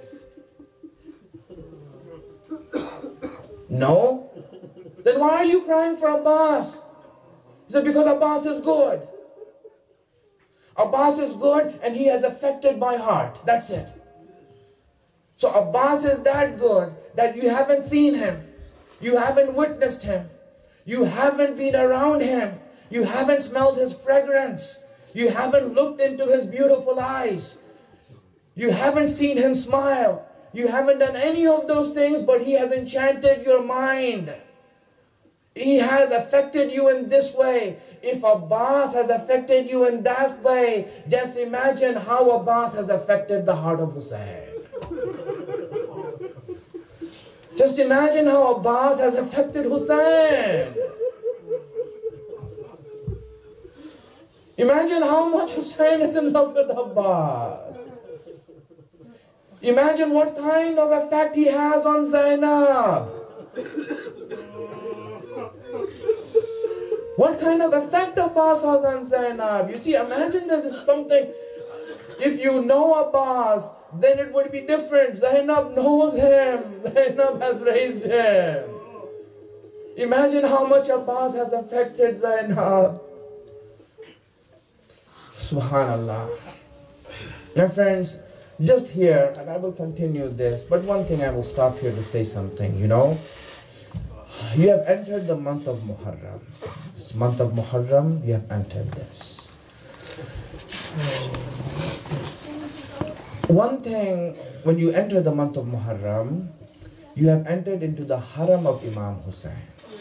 A: No. Then why are you crying for Abbas? He said, because Abbas is good. Abbas is good and he has affected my heart. That's it. So Abbas is that good that you haven't seen him. You haven't witnessed him. You haven't been around him. You haven't smelled his fragrance. You haven't looked into his beautiful eyes. You haven't seen him smile. You haven't done any of those things, but he has enchanted your mind. He has affected you in this way. If Abbas has affected you in that way, just imagine how Abbas has affected the heart of Hussein. Just imagine how Abbas has affected Hussein. Imagine how much Hussein is in love with Abbas. Imagine what kind of effect he has on Zainab. What kind of effect Abbas has on Zainab? You see, imagine this is something, if you know Abbas, then it would be different. Zainab knows him. Zainab has raised him. Imagine how much Abbas has affected Zainab. Subhanallah. My friends, just here, and I will continue this, but one thing I will stop here to say something, you know. You have entered the month of Muharram. This month of Muharram, you have entered this. One thing, when you enter the month of Muharram, you have entered into the haram of Imam Hussein.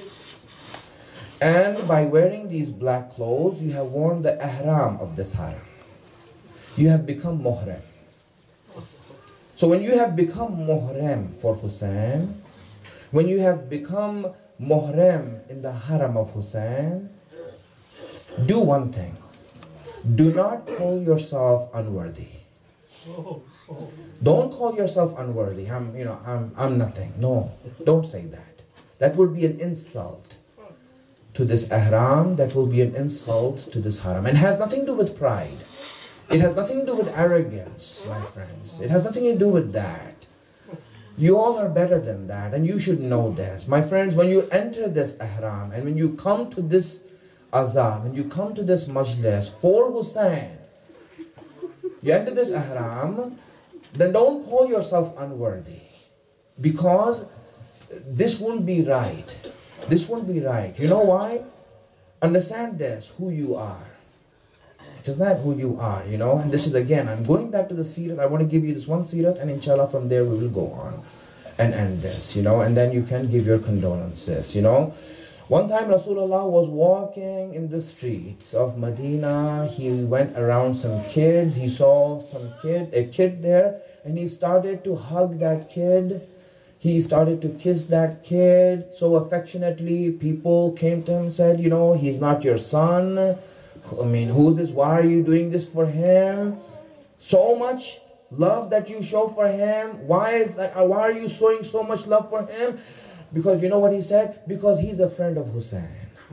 A: And by wearing these black clothes, you have worn the ihram of this haram. You have become muhrim. So when you have become muhrim for Hussein, when you have become muhrim in the haram of Hussein, do one thing. Do not call yourself unworthy. Don't call yourself unworthy. I'm nothing. No, don't say that. That would be an insult to this ihram. That will be an insult to this haram. And it has nothing to do with pride. It has nothing to do with arrogance, my friends. It has nothing to do with that. You all are better than that, and you should know this. My friends, when you enter this ihram, and when you come to this azam, when you come to this majlis for Hussein, you enter this ihram, then don't call yourself unworthy. Because this won't be right. This won't be right. You know why? Understand this, who you are. It is not who you are, you know. And this is, again, I'm going back to the seerat. I want to give you this one seerat, and inshallah from there we will go on and end this, you know. And then you can give your condolences, you know. One time Rasulullah was walking in the streets of Medina. He went around some kids. He saw a kid there, and he started to hug that kid. He started to kiss that kid so affectionately. People came to him and said, you know, he's not your son. I mean, who's this? Why are you doing this for him? So much love that you show for him. Why are you showing so much love for him? Because you know what he said? Because he's a friend of Hussein.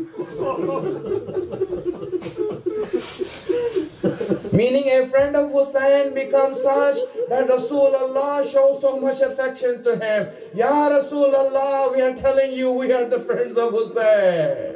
A: Meaning a friend of Hussein becomes such that Rasulullah shows so much affection to him. Ya Rasulullah, we are telling you we are the friends of Hussein.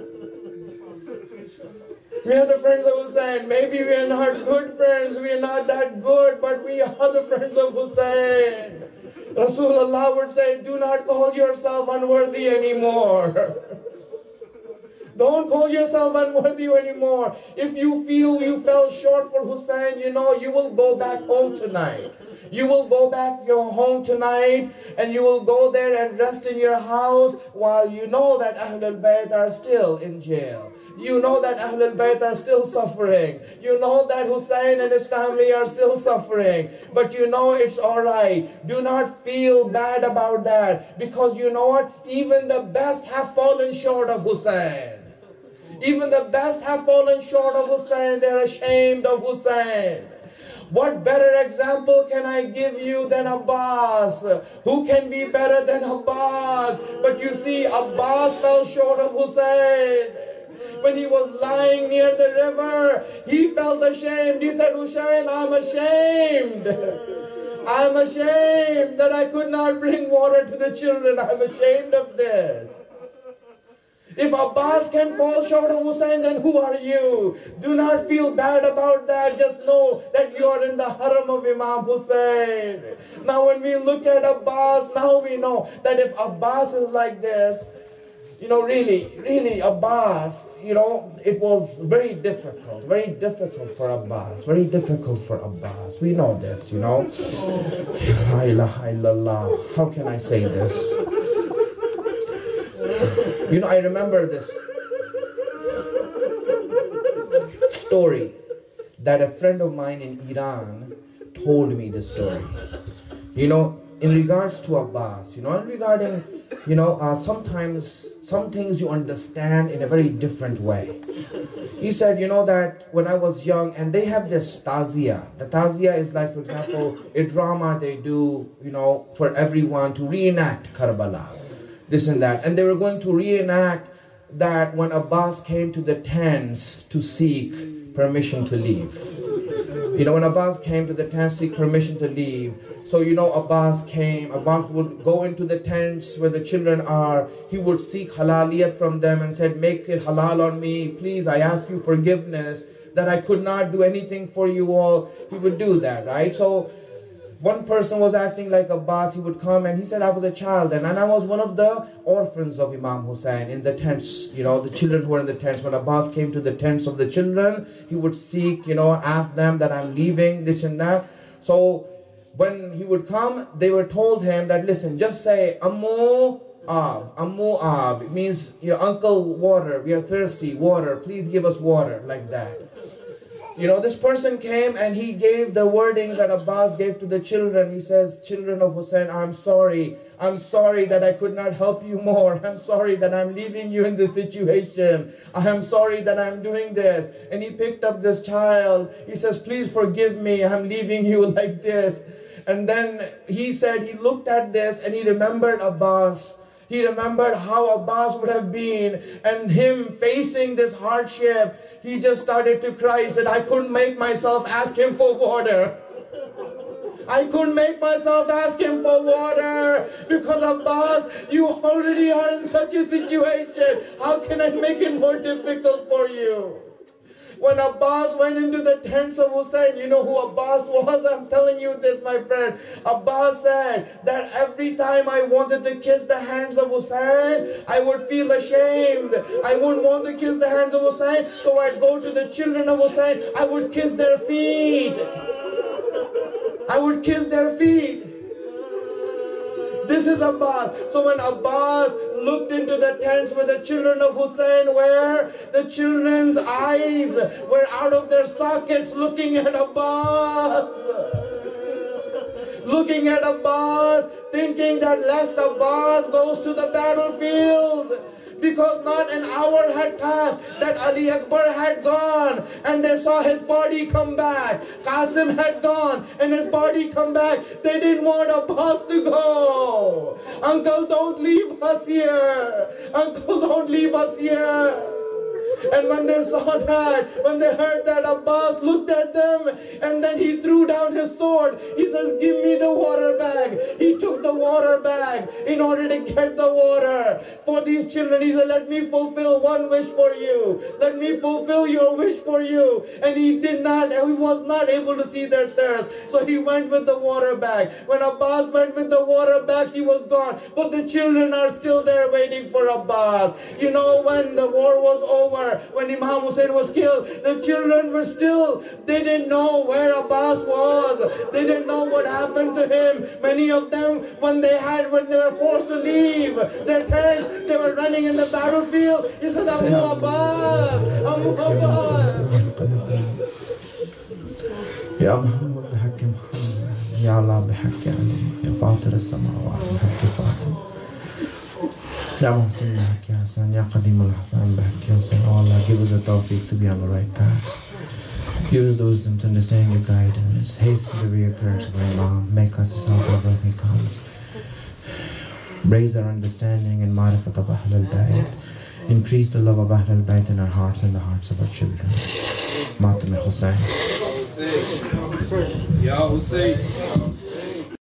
A: We are the friends of Hussein. Maybe we are not good friends. We are not that good, but we are the friends of Hussein. Rasulullah would say, do not call yourself unworthy anymore. Don't call yourself unworthy anymore. If you feel you fell short for Hussein, you will go back home tonight. You will go back your home tonight and you will go there and rest in your house while you know that Ahlul Bayt are still in jail. You know that Ahlul Bayt are still suffering. You know that Hussein and his family are still suffering. But you know it's alright. Do not feel bad about that. Because you know what? Even the best have fallen short of Hussein. Even the best have fallen short of Hussein. They're ashamed of Hussein. What better example can I give you than Abbas? Who can be better than Abbas? But you see, Abbas fell short of Hussein. When he was lying near the river, he felt ashamed. He said, Hussein, I'm ashamed. I'm ashamed that I could not bring water to the children. I'm ashamed of this. If Abbas can fall short of Hussein, then who are you? Do not feel bad about that. Just know that you are in the haram of Imam Hussein. Now when we look at Abbas, now we know that if Abbas is like this, really Abbas, it was very difficult for Abbas. Very difficult for Abbas. We know this, La ilaha illallah. How can I say this? I remember this story that a friend of mine in Iran told me this story. In regards to Abbas, regarding, sometimes some things you understand in a very different way. He said, that when I was young, and they have this tazia. The tazia is like, for example, a drama they do, for everyone to reenact Karbala. This and that. And they were going to reenact that when Abbas came to the tents to seek permission to leave. When Abbas came to the tents to seek permission to leave, so Abbas would go into the tents where the children are. He would seek halaliyat from them and said, make it halal on me. Please, I ask you forgiveness that I could not do anything for you all. He would do that, right? So one person was acting like Abbas. He would come and he said, I was a child and I was one of the orphans of Imam Hussein in the tents, the children who were in the tents. When Abbas came to the tents of the children, he would seek, ask them that I'm leaving, this and that. So when he would come, they were told him that, listen, just say, Ammu Ab. It means, uncle, water, we are thirsty, water, please give us water, like that. This person came and he gave the wording that Abbas gave to the children. He says, children of Hussein, I'm sorry that I could not help you more. I'm sorry that I'm leaving you in this situation. I am sorry that I'm doing this. And he picked up this child. He says, please forgive me. I'm leaving you like this. And then he said, he looked at this and he remembered Abbas. He remembered how Abbas would have been and him facing this hardship. He just started to cry. He said, I couldn't make myself ask him for water. I couldn't make myself ask him for water because Abbas, you already are in such a situation. How can I make it more difficult for you? When Abbas went into the tents of Hussein, you know who Abbas was? I'm telling you this, my friend. Abbas said that every time I wanted to kiss the hands of Hussein, I would feel ashamed. I wouldn't want to kiss the hands of Hussein, so I'd go to the children of Hussein. I would kiss their feet. I would kiss their feet. This is Abbas. So when Abbas looked into the tents where the children of Hussein were, the children's eyes were out of their sockets looking at Abbas. Looking at Abbas, thinking that lest Abbas goes to the battlefield. Because not an hour had passed that Ali Akbar had gone and they saw his body come back. Qasim had gone and his body come back. They didn't want Abbas to go. Uncle, don't leave us here. Uncle, don't leave us here. And when they saw that, when they heard that, Abbas looked at them and then he threw down his sword. He says, give me the water bag. He took the water bag in order to get the water for these children. He said, let me fulfill one wish for you. Let me fulfill your wish for you. And he was not able to see their thirst. So he went with the water bag. When Abbas went with the water bag, he was gone. But the children are still there waiting for Abbas. You know, when the war was over, when Imam Hussein was killed, the children were still, they didn't know where Abbas was. They didn't know what happened to him. Many of them, when they were forced to leave their tents, they were running in the battlefield. He said, Abu Abbas, Abu Abbas. Ya Muhammad bihaqq Muhammad, Ya Allah bihaqq Ali, Ya Fatir as-samawat bihaqq Fatir, Ya Muhsin bihaqq Hasan, Ya Qadim al-Hasan bihaqq Hasan. Oh Allah, give us the tawfiq to be on the right path. Give us the wisdom to understand your guidance. Hasten the reappearance of our Imam. Make us a self when he comes. Raise our understanding and marifat of Ahl al-Bayt. Increase the love of Ahl al-Bayt in our hearts and the hearts of our children. Matam Hussain.
B: Ya Hussein.